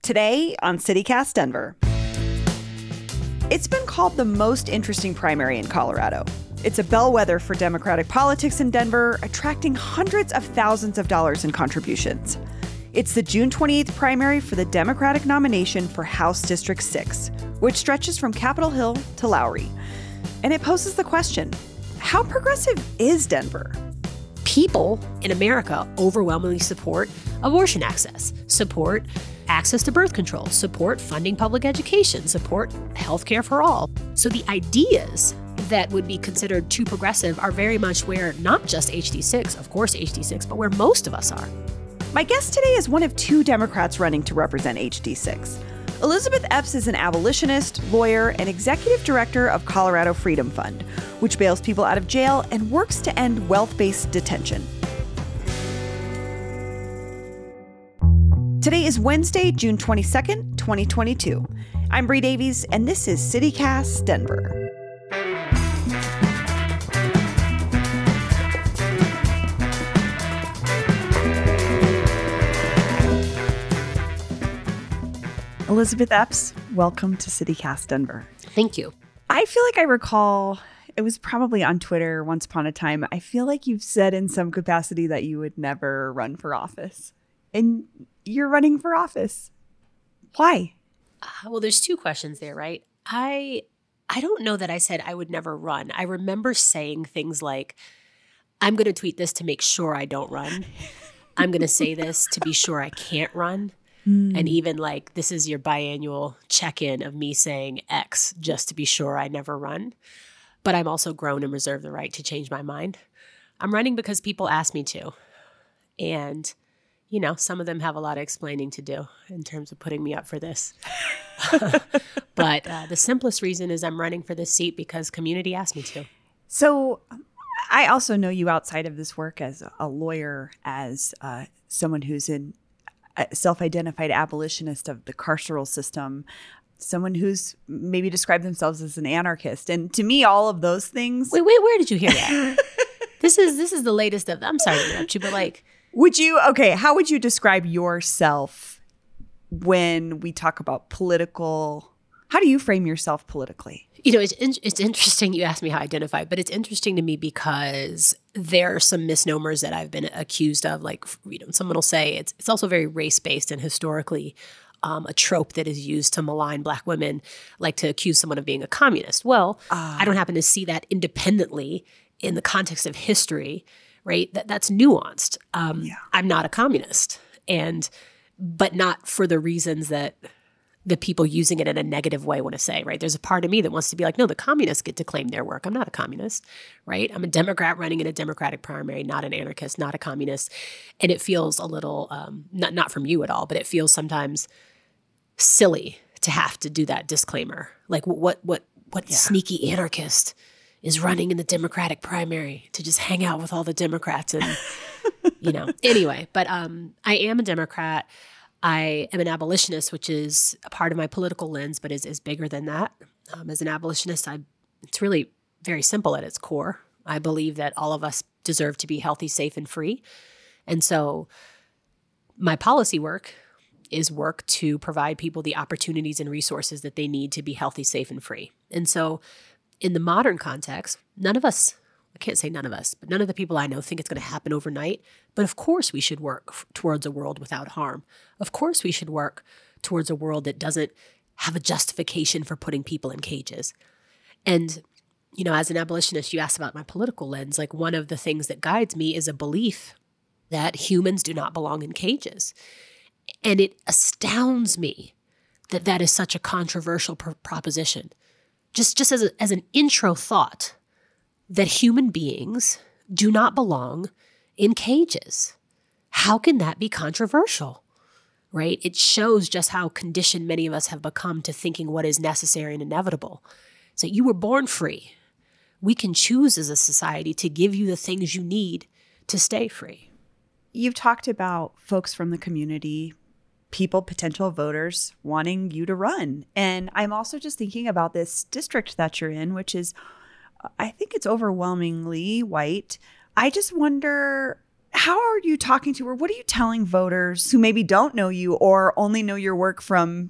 Today on CityCast Denver. It's been called the most interesting primary in Colorado. It's a bellwether for Democratic politics in Denver, attracting hundreds of thousands of dollars in contributions. It's the June 28th primary for the Democratic nomination for House District 6, which stretches from Capitol Hill to Lowry. And it poses the question, how progressive is Denver? People in America overwhelmingly support abortion access, support access to birth control, support funding public education, support healthcare for all. So the ideas that would be considered too progressive are very much where not just HD6, of course HD6, but where most of us are. My guest today is one of two Democrats running to represent HD6. Elizabeth Epps is an abolitionist, lawyer, and executive director of Colorado Freedom Fund, which bails people out of jail and works to end wealth-based detention. Today is Wednesday, June 22nd, 2022. I'm Bree Davies, and this is CityCast Denver. Elizabeth Epps, welcome to CityCast Denver. Thank you. I feel like I recall, it was probably on Twitter once upon a time, I feel like you've said in some capacity that you would never run for office. And you're running for office. Why? Well, there's two questions there, right? I don't know that I said I would never run. I remember saying things like, I'm going to tweet this to make sure I don't run. I'm going to say this to be sure I can't run. And even like, this is your biannual check-in of me saying X just to be sure I never run. But I'm also grown and reserve the right to change my mind. I'm running because people ask me to. And you know, some of them have a lot of explaining to do in terms of putting me up for this. But the simplest reason is I'm running for this seat because community asked me to. So I also know you outside of this work as a lawyer, as someone who's a self-identified abolitionist of the carceral system, someone who's maybe described themselves as an anarchist. And to me, all of those things. Wait, where did you hear that? This is the latest of them. I'm sorry to interrupt you, but like. How would you describe yourself when we talk about political, how do you frame yourself politically? You know, it's interesting you asked me how I identify, but it's interesting to me because there are some misnomers that I've been accused of. Like, you know, someone will say it's also very race-based and historically a trope that is used to malign Black women, like to accuse someone of being a communist. Well, I don't happen to see that independently in the context of history. Right? That's nuanced. I'm not a communist, but not for the reasons that the people using it in a negative way want to say, right? There's a part of me that wants to be like, no, the communists get to claim their work. I'm not a communist, right? I'm a Democrat running in a Democratic primary, not an anarchist, not a communist. And it feels a little, not from you at all, but it feels sometimes silly to have to do that disclaimer. Like what sneaky anarchist is running in the Democratic primary to just hang out with all the Democrats and, you know. Anyway, but I am a Democrat. I am an abolitionist, which is a part of my political lens, but is bigger than that. As an abolitionist, it's really very simple at its core. I believe that all of us deserve to be healthy, safe, and free. And so my policy work is work to provide people the opportunities and resources that they need to be healthy, safe, and free. And so in the modern context, none of us, I can't say none of us, but none of the people I know think it's going to happen overnight. But of course we should work towards a world without harm. Of course we should work towards a world that doesn't have a justification for putting people in cages. And, you know, as an abolitionist, you asked about my political lens. Like, one of the things that guides me is a belief that humans do not belong in cages. And it astounds me that that is such a controversial proposition. Just as an intro thought, that human beings do not belong in cages. How can that be controversial, right? It shows just how conditioned many of us have become to thinking what is necessary and inevitable. So you were born free. We can choose as a society to give you the things you need to stay free. You've talked about folks from the community, people, potential voters wanting you to run. And I'm also just thinking about this district that you're in, which is, I think it's overwhelmingly white. I just wonder, How are you talking to, or what are you telling voters who maybe don't know you or only know your work from,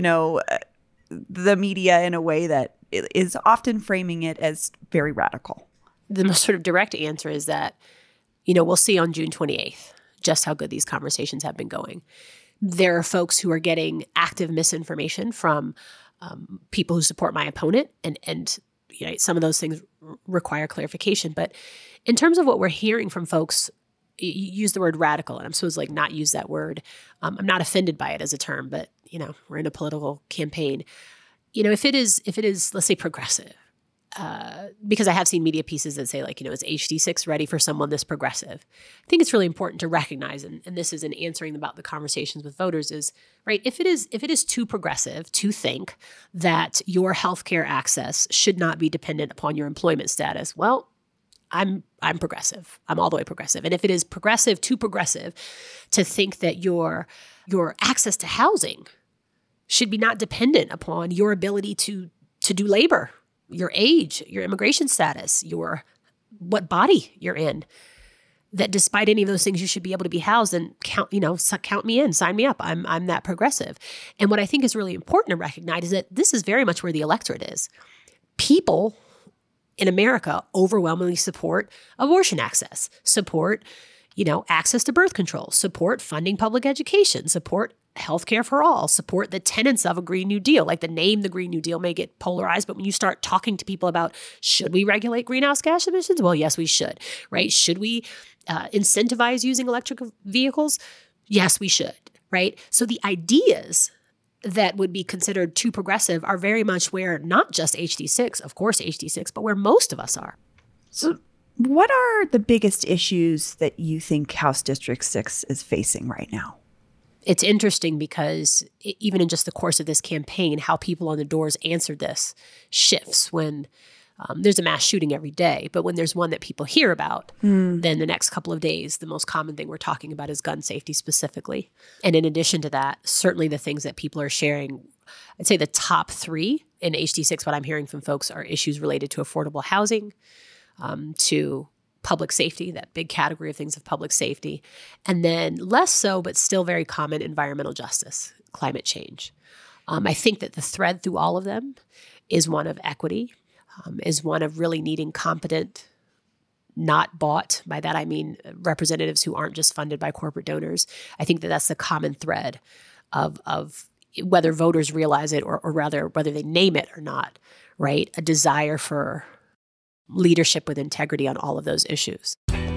the media in a way that is often framing it as very radical? The most sort of direct answer is that, we'll see on June 28th just how good these conversations have been going. There are folks who are getting active misinformation from people who support my opponent, and some of those things require clarification. But in terms of what we're hearing from folks, you use the word radical, and I'm supposed to not use that word. I'm not offended by it as a term, but we're in a political campaign. If it is, let's say, progressive, because I have seen media pieces that say is HD6 ready for someone this progressive? I think it's really important to recognize, and this is in answering about the conversations with voters, is right. If it is too progressive to think that your healthcare access should not be dependent upon your employment status, well, I'm progressive. I'm all the way progressive. And if it is too progressive to think that your access to housing should be not dependent upon your ability to do labor, your age, your immigration status, what body you're in, that despite any of those things, you should be able to be housed, and count me in, sign me up. I'm that progressive. And what I think is really important to recognize is that this is very much where the electorate is. People in America overwhelmingly support abortion access, support, access to birth control, support funding public education, support healthcare for all, support the tenets of a Green New Deal. The name, the Green New Deal, may get polarized, but when you start talking to people about, should we regulate greenhouse gas emissions? Well, yes, we should, right? Should we incentivize using electric vehicles? Yes, we should, right? So the ideas that would be considered too progressive are very much where not just HD6, of course HD6, but where most of us are. So what are the biggest issues that you think House District 6 is facing right now? It's interesting because even in just the course of this campaign, how people on the doors answered this shifts when there's a mass shooting every day. But when there's one that people hear about, then the next couple of days, the most common thing we're talking about is gun safety specifically. And in addition to that, certainly the things that people are sharing, I'd say the top three in HD6, what I'm hearing from folks are issues related to affordable housing, to public safety, that big category of things of public safety, and then less so, but still very common, environmental justice, climate change. I think that the thread through all of them is one of equity, is one of really needing competent, not bought, by that I mean representatives who aren't just funded by corporate donors. I think that that's the common thread of whether voters realize it or rather whether they name it or not, right? A desire for leadership with integrity on all of those issues.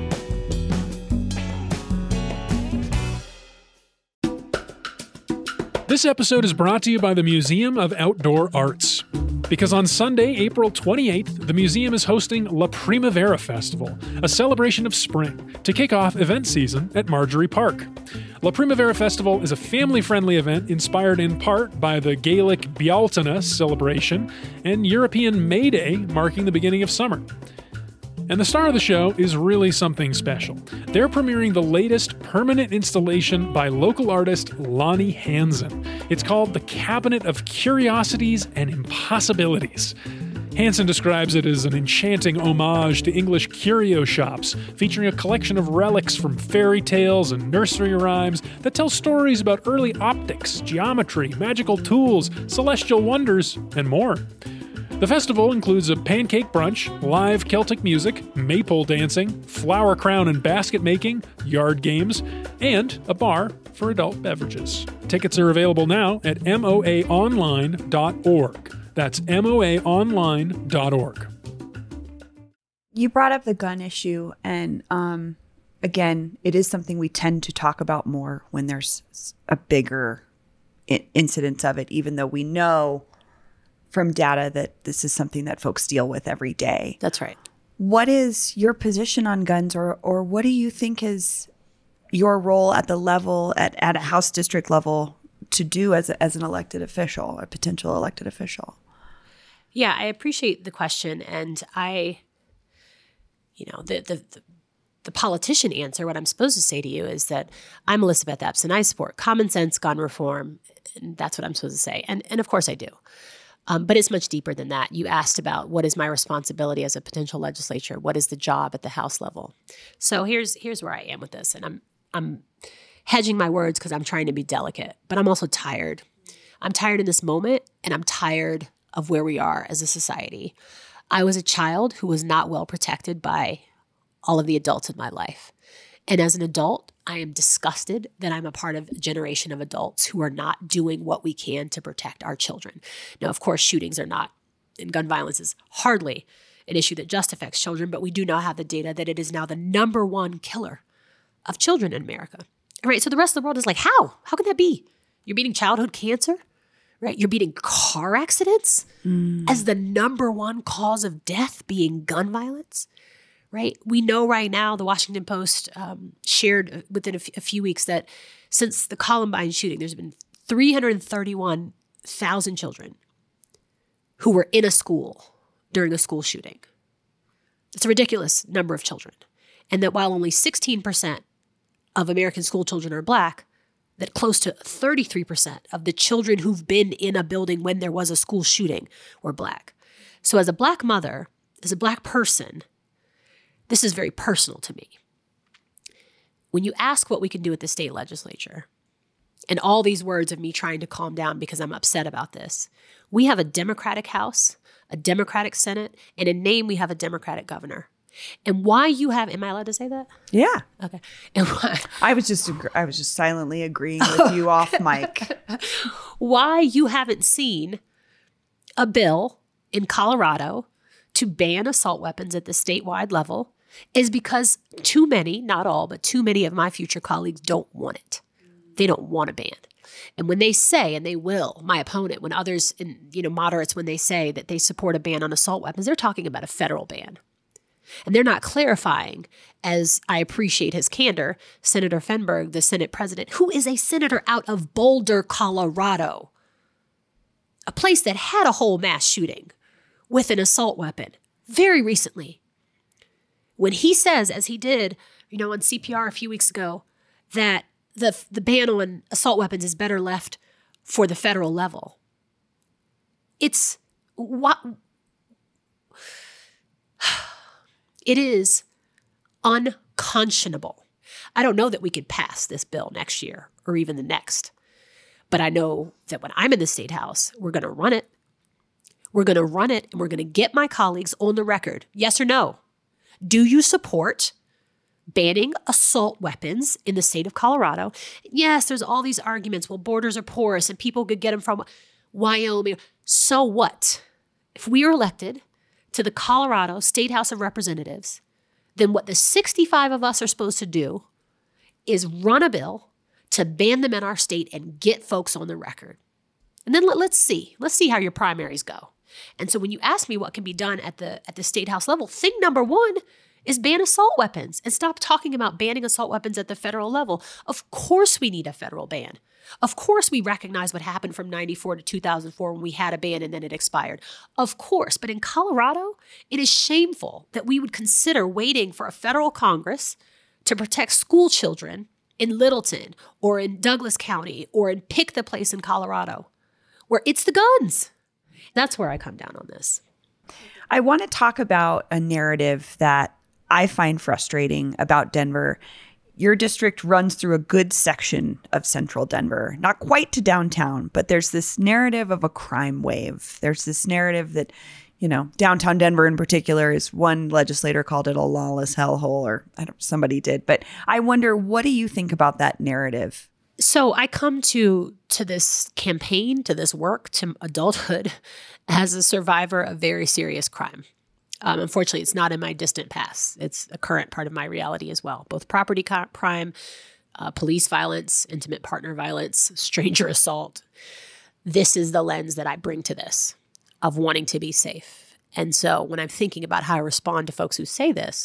This episode is brought to you by the Museum of Outdoor Arts. Because on Sunday, April 28th, the museum is hosting La Primavera Festival, a celebration of spring, to kick off event season at Marjorie Park. La Primavera Festival is a family-friendly event inspired in part by the Gaelic Bealtaine celebration and European May Day marking the beginning of summer. And the star of the show is really something special. They're premiering the latest permanent installation by local artist Lonnie Hansen. It's called The Cabinet of Curiosities and Impossibilities. Hansen describes it as an enchanting homage to English curio shops, featuring a collection of relics from fairy tales and nursery rhymes that tell stories about early optics, geometry, magical tools, celestial wonders, and more. The festival includes a pancake brunch, live Celtic music, maypole dancing, flower crown and basket making, yard games, and a bar for adult beverages. Tickets are available now at moaonline.org. That's moaonline.org. You brought up the gun issue, and again, it is something we tend to talk about more when there's a bigger incidence of it, even though we know from data that this is something that folks deal with every day. That's right. What is your position on guns, or what do you think is your role at the level, at a House district level, to do as an elected official, a potential elected official? Yeah, I appreciate the question. And the politician answer, what I'm supposed to say to you is that I'm Elizabeth Epps and I support common sense gun reform. And that's what I'm supposed to say. And of course I do. But it's much deeper than that. You asked about what is my responsibility as a potential legislature? What is the job at the House level? So here's where I am with this. And I'm hedging my words because I'm trying to be delicate, but I'm also tired. I'm tired in this moment, and I'm tired of where we are as a society. I was a child who was not well protected by all of the adults in my life. And as an adult, I am disgusted that I'm a part of a generation of adults who are not doing what we can to protect our children. Now, of course, shootings are not, and gun violence is hardly an issue that just affects children, but we do now have the data that it is now the number one killer of children in America. Right? So the rest of the world is like, how? How can that be? You're beating childhood cancer, right? You're beating car accidents as the number one cause of death being gun violence. Right? We know right now, the Washington Post shared within a few weeks that since the Columbine shooting, there's been 331,000 children who were in a school during a school shooting. It's a ridiculous number of children. And that while only 16% of American school children are Black, that close to 33% of the children who've been in a building when there was a school shooting were Black. So as a Black mother, as a Black person, this is very personal to me. When you ask what we can do at the state legislature, and all these words of me trying to calm down because I'm upset about this, we have a Democratic House, a Democratic Senate, and in name we have a Democratic governor. And why you have, am I allowed to say that? Yeah. Okay. And why, I was just silently agreeing with you off mic. Why you haven't seen a bill in Colorado to ban assault weapons at the statewide level is because too many, not all, but too many of my future colleagues don't want it. They don't want a ban. And when they say, and they will, my opponent, when others, moderates, when they say that they support a ban on assault weapons, they're talking about a federal ban. And they're not clarifying, as I appreciate his candor, Senator Fenberg, the Senate president, who is a senator out of Boulder, Colorado, a place that had a whole mass shooting with an assault weapon very recently. When he says, as he did, on CPR a few weeks ago, that the ban on assault weapons is better left for the federal level. It's what it is unconscionable. I don't know that we could pass this bill next year or even the next, but I know that when I'm in the State House, we're going to run it. We're going to run it, and we're going to get my colleagues on the record. Yes or no? Do you support banning assault weapons in the state of Colorado? Yes, there's all these arguments. Well, borders are porous and people could get them from Wyoming. So what? If we are elected to the Colorado State House of Representatives, then what the 65 of us are supposed to do is run a bill to ban them in our state and get folks on the record. And then let's see how your primaries go. And so when you ask me what can be done at the state house level, thing number one is ban assault weapons and stop talking about banning assault weapons at the federal level. Of course we need a federal ban. Of course we recognize what happened from 94 to 2004 when we had a ban and then it expired. Of course, but in Colorado, it is shameful that we would consider waiting for a federal Congress to protect school children in Littleton or in Douglas County or in pick the place in Colorado where it's the guns. That's where I come down on this. I want to talk about a narrative that I find frustrating about Denver. Your district runs through a good section of central Denver, not quite to downtown, but there's this narrative of a crime wave. There's this narrative that, downtown Denver in particular, is one legislator called it a lawless hellhole, or somebody did. But I wonder, what do you think about that narrative? So I come to this campaign, to this work, to adulthood as a survivor of very serious crime. Unfortunately, it's not in my distant past. It's a current part of my reality as well. Both property crime, police violence, intimate partner violence, stranger assault. This is the lens that I bring to this, of wanting to be safe. And so when I'm thinking about how I respond to folks who say this,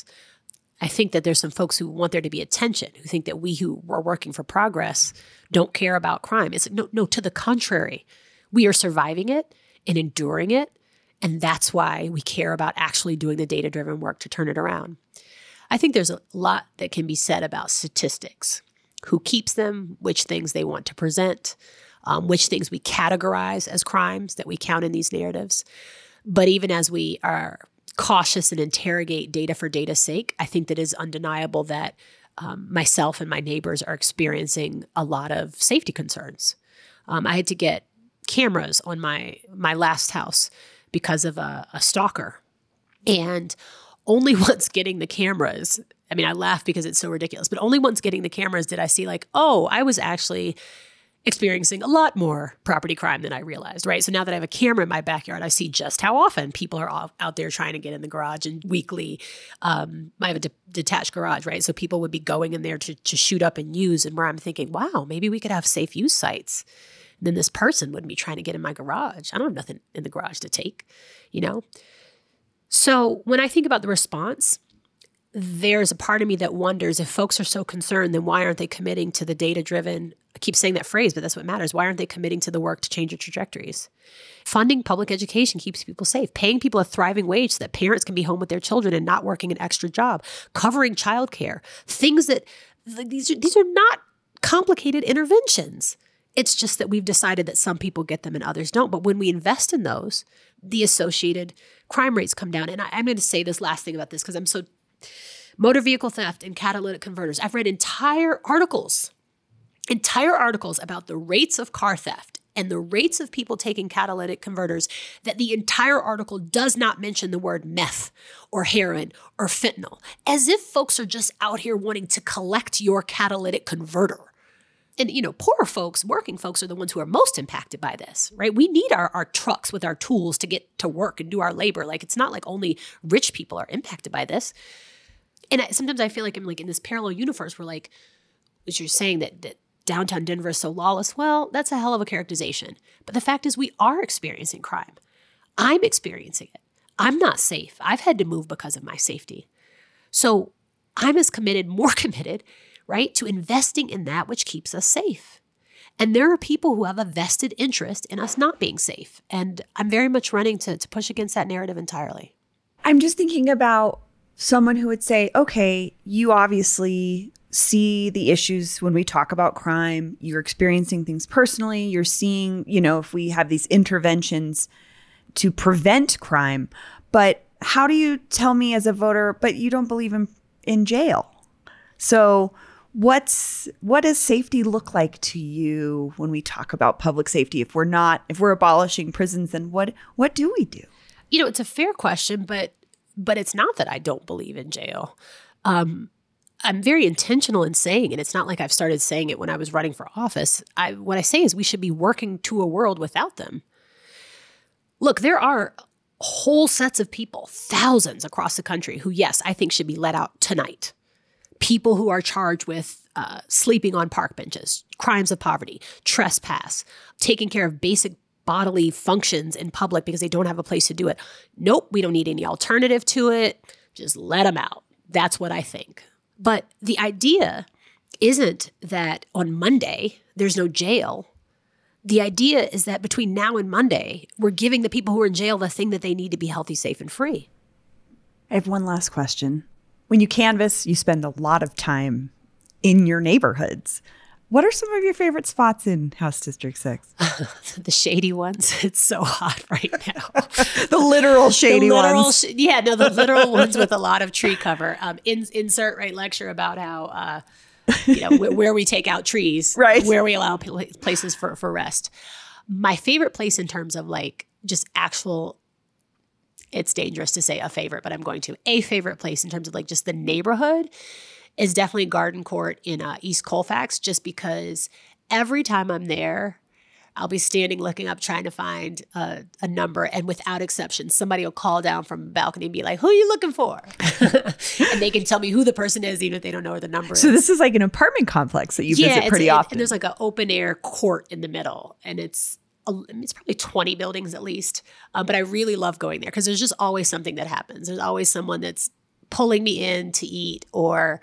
I think that there's some folks who want there to be attention, who think that we who are working for progress don't care about crime. It's no, to the contrary. We are surviving it and enduring it, and that's why we care about actually doing the data-driven work to turn it around. I think there's a lot that can be said about statistics, who keeps them, which things they want to present, which things we categorize as crimes that we count in these narratives. But even as we are cautious and interrogate data for data's sake, I think that it is undeniable that myself and my neighbors are experiencing a lot of safety concerns. I had to get cameras on my last house because of a stalker. And only once getting the cameras, I mean, I laugh because it's so ridiculous, but only once getting the cameras did I see like, oh, I was actually experiencing a lot more property crime than I realized, right? So now that I have a camera in my backyard, I see just how often people are out there trying to get in the garage. And weekly, I have a detached garage, right? So people would be going in there to shoot up and use, and where I'm thinking, wow, maybe we could have safe use sites. And then this person wouldn't be trying to get in my garage. I don't have nothing in the garage to take, you know? So when I think about the response, there's a part of me that wonders if folks are so concerned, then why aren't they committing to the data-driven, I keep saying that phrase, but that's what matters. Why aren't they committing to the work to change their trajectories? Funding public education keeps people safe. Paying people a thriving wage so that parents can be home with their children and not working an extra job. Covering childcare. Things that, these are not complicated interventions. It's just that we've decided that some people get them and others don't. But when we invest in those, the associated crime rates come down. And I'm going to say this last thing about this because I'm so... Motor vehicle theft and catalytic converters. I've read entire articles about the rates of car theft and the rates of people taking catalytic converters that the entire article does not mention the word meth or heroin or fentanyl, as if folks are just out here wanting to collect your catalytic converter. And, you know, poorer folks, working folks are the ones who are most impacted by this, right? We need our trucks with our tools to get to work and do our labor. Like, it's not like only rich people are impacted by this. And sometimes I feel like I'm like in this parallel universe where, like, as you're saying that downtown Denver is so lawless. Well, that's a hell of a characterization. But the fact is we are experiencing crime. I'm experiencing it. I'm not safe. I've had to move because of my safety. So I'm as committed, more committed, right, to investing in that which keeps us safe. And there are people who have a vested interest in us not being safe. And I'm very much running to push against that narrative entirely. I'm just thinking about someone who would say, okay, you obviously see the issues when we talk about crime. You're experiencing things personally. You're seeing, you know, if we have these interventions to prevent crime. But how do you tell me as a voter, but you don't believe in jail? So what does safety look like to you when we talk about public safety? If we're abolishing prisons, then what do we do? You know, it's a fair question, but it's not that I don't believe in jail. I'm very intentional in saying it. It's not like I've started saying it when I was running for office. What I say is we should be working to a world without them. Look, there are whole sets of people, thousands across the country who, yes, I think should be let out tonight. People who are charged with sleeping on park benches, crimes of poverty, trespass, taking care of basic bodily functions in public because they don't have a place to do it. Nope, we don't need any alternative to it. Just let them out. That's what I think. But the idea isn't that on Monday there's no jail. The idea is that between now and Monday, we're giving the people who are in jail the thing that they need to be healthy, safe, and free. I have one last question. When you canvass, you spend a lot of time in your neighborhoods. What are some of your favorite spots in House District 6? The shady ones. It's so hot right now. The literal shady ones. The literal ones with a lot of tree cover. Insert lecture about how, where we take out trees, right? Where we allow places for rest. My favorite place in terms of just actual, it's dangerous to say a favorite, but I'm going to. A favorite place in terms of just the neighborhood is definitely Garden Court in East Colfax, just because every time I'm there, I'll be standing looking up trying to find a number, and without exception, somebody will call down from a balcony and be like, who are you looking for? And they can tell me who the person is, even if they don't know where the number is. So this is like an apartment complex that you visit pretty often. And there's an open air court in the middle, and it's probably 20 buildings at least. But I really love going there because there's just always something that happens. There's always someone that's pulling me in to eat, or,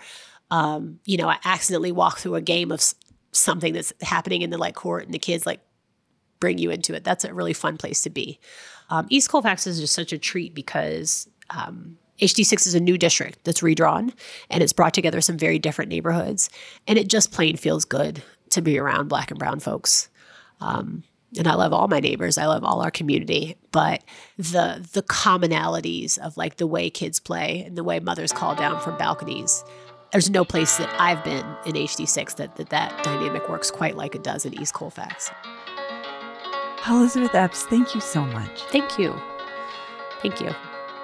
I accidentally walk through a game of something that's happening in the court, and the kids bring you into it. That's a really fun place to be. East Colfax is just such a treat because HD6 is a new district that's redrawn, and it's brought together some very different neighborhoods, and it just plain feels good to be around Black and brown folks. And I love all my neighbors. I love all our community. But the commonalities of like the way kids play and the way mothers call down from balconies, there's no place that I've been in HD6 that dynamic works quite like it does in East Colfax. Elizabeth Epps, thank you so much. Thank you. Thank you.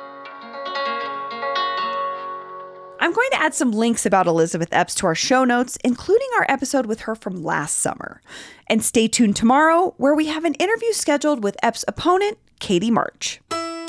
I'm going to add some links about Elizabeth Epps to our show notes, including our episode with her from last summer. And stay tuned tomorrow, where we have an interview scheduled with Epps' opponent, Katie March.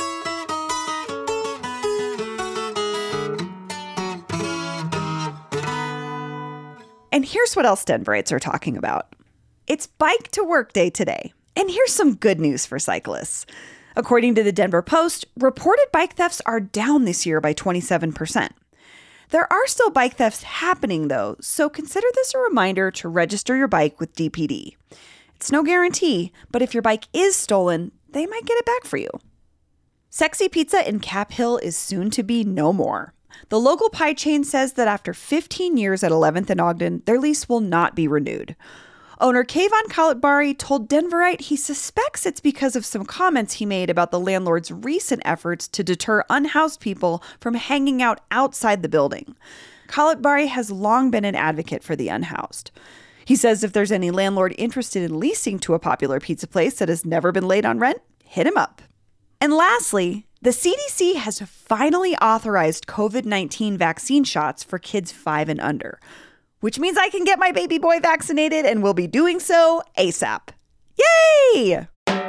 And here's what else Denverites are talking about. It's Bike to Work Day today. And here's some good news for cyclists. According to the Denver Post, reported bike thefts are down this year by 27%. There are still bike thefts happening, though, so consider this a reminder to register your bike with DPD. It's no guarantee, but if your bike is stolen, they might get it back for you. Sexy Pizza in Cap Hill is soon to be no more. The local pie chain says that after 15 years at 11th and Ogden, their lease will not be renewed. Owner Kayvon Khalatbari told Denverite he suspects it's because of some comments he made about the landlord's recent efforts to deter unhoused people from hanging out outside the building. Khalatbari has long been an advocate for the unhoused. He says if there's any landlord interested in leasing to a popular pizza place that has never been late on rent, hit him up. And lastly, the CDC has finally authorized COVID-19 vaccine shots for kids 5 and under, which means I can get my baby boy vaccinated and will be doing so ASAP. Yay!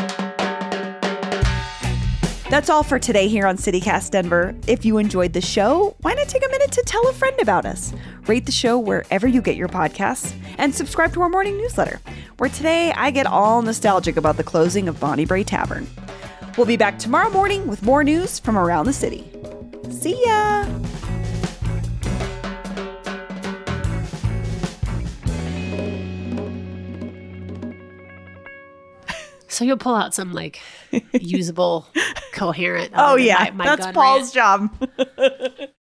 That's all for today here on CityCast Denver. If you enjoyed the show, why not take a minute to tell a friend about us? Rate the show wherever you get your podcasts and subscribe to our morning newsletter, where today I get all nostalgic about the closing of Bonnie Brae Tavern. We'll be back tomorrow morning with more news from around the city. See ya! So you'll pull out some like usable, coherent. Oh yeah, that's Paul's job.